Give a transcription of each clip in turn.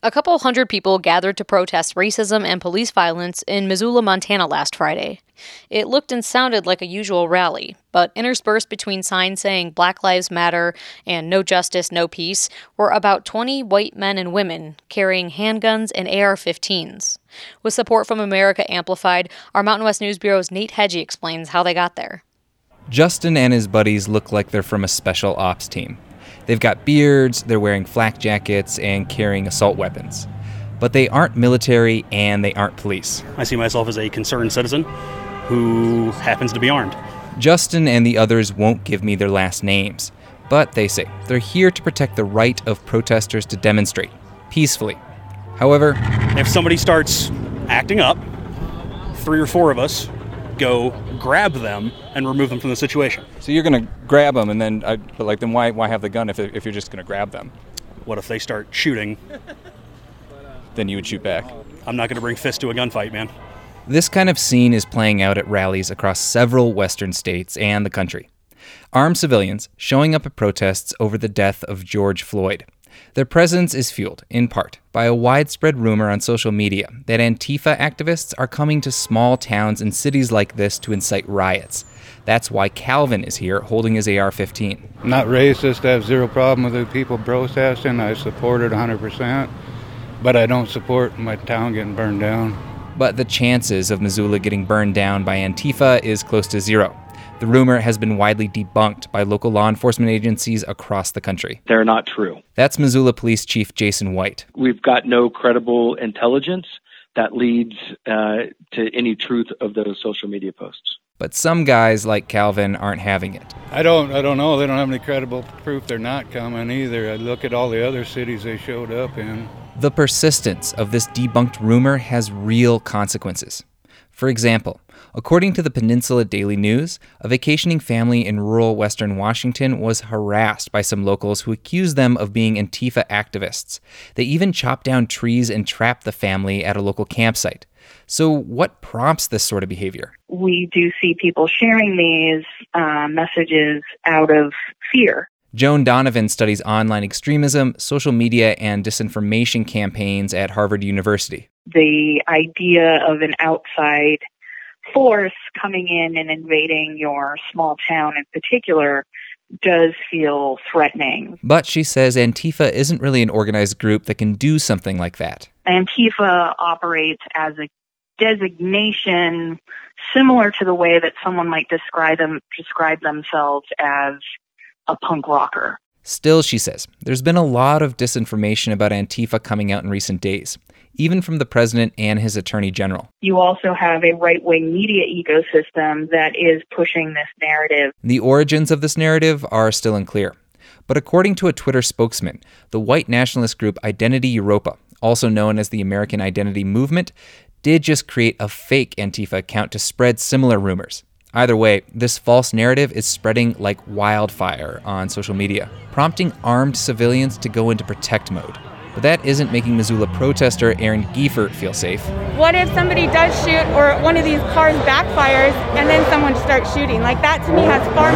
A couple hundred people gathered to protest racism and police violence in Missoula, Montana last Friday. It looked and sounded like a usual rally, but interspersed between signs saying Black Lives Matter and No Justice, No Peace were about 20 white men and women carrying handguns and AR-15s. With support from America Amplified, our Mountain West News Bureau's Nate Hedgie explains how they got there. Justin and his buddies look like they're from a special ops team. They've got beards, they're wearing flak jackets, and carrying assault weapons. But they aren't military and they aren't police. I see myself as a concerned citizen who happens to be armed. Justin and the others won't give me their last names, but they say they're here to protect the right of protesters to demonstrate peacefully. However, if somebody starts acting up, 3 or 4 of us go grab them and remove them from the situation. So you're going to grab them, and then, then why have the gun if you're just going to grab them? What if they start shooting? Then you would shoot back. I'm not going to bring fists to a gunfight, man. This kind of scene is playing out at rallies across several western states and the country. Armed civilians showing up at protests over the death of George Floyd. Their presence is fueled, in part, by a widespread rumor on social media that Antifa activists are coming to small towns and cities like this to incite riots. That's why Calvin is here holding his AR-15. I'm not racist. I have zero problem with the people protesting. I support it 100%. But I don't support my town getting burned down. But the chances of Missoula getting burned down by Antifa is close to zero. The rumor has been widely debunked by local law enforcement agencies across the country. They're not true. That's Missoula Police Chief Jason White. We've got no credible intelligence that leads to any truth of those social media posts. But some guys like Calvin aren't having it. I don't know. They don't have any credible proof they're not coming either. I look at all the other cities they showed up in. The persistence of this debunked rumor has real consequences. For example, according to the Peninsula Daily News, a vacationing family in rural western Washington was harassed by some locals who accused them of being Antifa activists. They even chopped down trees and trapped the family at a local campsite. So what prompts this sort of behavior? We do see people sharing these messages out of fear. Joan Donovan studies online extremism, social media, and disinformation campaigns at Harvard University. The idea of an outside force coming in and invading your small town in particular does feel threatening. But she says Antifa isn't really an organized group that can do something like that. Antifa operates as a designation similar to the way that someone might describe themselves as a punk rocker. Still, she says, there's been a lot of disinformation about Antifa coming out in recent days, even from the president and his attorney general. You also have a right-wing media ecosystem that is pushing this narrative. The origins of this narrative are still unclear. But according to a Twitter spokesman, the white nationalist group Identity Europa, also known as the American Identity Movement, did just create a fake Antifa account to spread similar rumors. Either way, this false narrative is spreading like wildfire on social media, prompting armed civilians to go into protect mode. But that isn't making Missoula protester Aaron Gieffert feel safe. What if somebody does shoot or one of these cars backfires and then someone starts shooting? Like that to me has far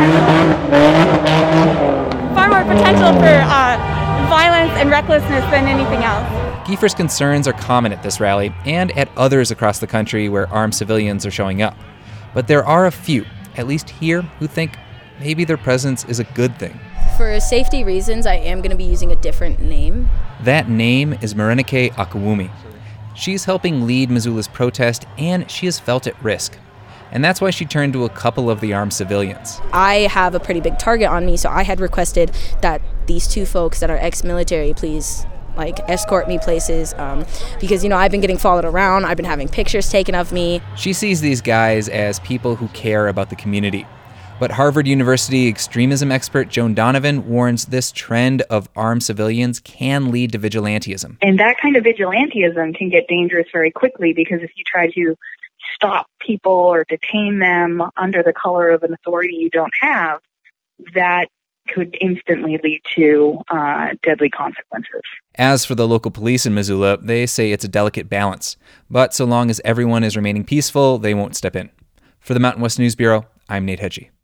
more potential for violence and recklessness than anything else. Gieffert's concerns are common at this rally and at others across the country where armed civilians are showing up. But there are a few, at least here, who think maybe their presence is a good thing. For safety reasons, I am going to be using a different name. That name is Marinike Akawumi. She's helping lead Missoula's protest, and she has felt at risk. And that's why she turned to a couple of the armed civilians. I have a pretty big target on me, so I had requested that these 2 folks that are ex-military please escort me places because, I've been getting followed around. I've been having pictures taken of me. She sees these guys as people who care about the community. But Harvard University extremism expert Joan Donovan warns this trend of armed civilians can lead to vigilantism. And that kind of vigilantism can get dangerous very quickly because if you try to stop people or detain them under the color of an authority you don't have, that could instantly lead to deadly consequences. As for the local police in Missoula, they say it's a delicate balance. But so long as everyone is remaining peaceful, they won't step in. For the Mountain West News Bureau, I'm Nate Hedgie.